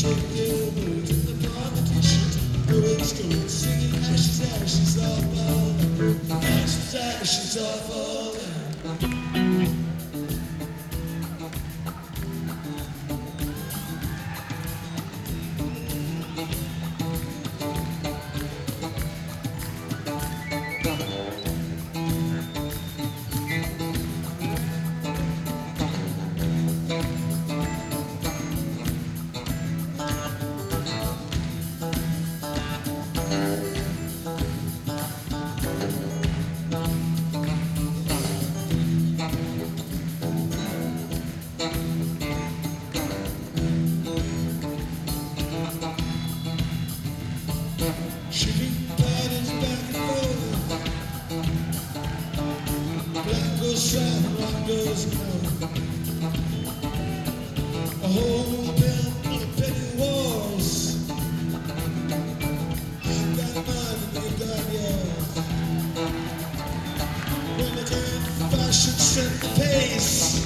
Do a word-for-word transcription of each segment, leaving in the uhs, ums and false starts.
She's awful. Shaking bodies back and forth. Black goes south, white goes north. A whole belt of petty wars. I've got mine and they've got yours. When the current fashion set the pace,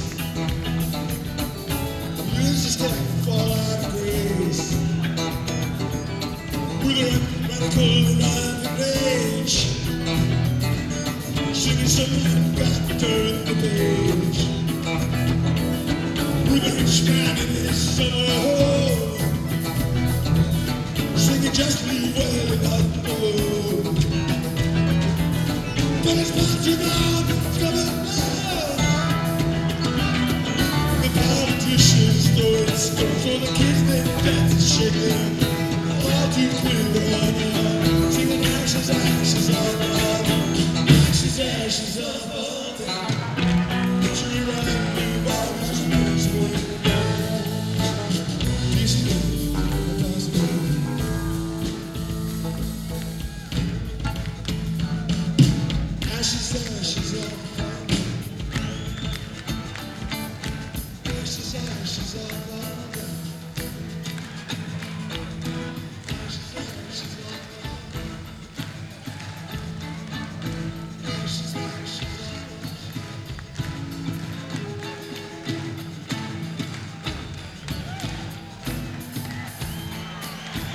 the losers can fall out of grace. With a radical alive rage, singing something got to turn the page. With a rich man in his summer home, singing just leave well enough alone. But it's not too loud, it's coming down. The politicians throw it stuff, so the kids they dance and shake their all too clear right now. Singing ashes, ashes of love. Ashes, ashes of love. Picture right new bodies, new smoke down. Peaceful, impossible. Ashes, ashes.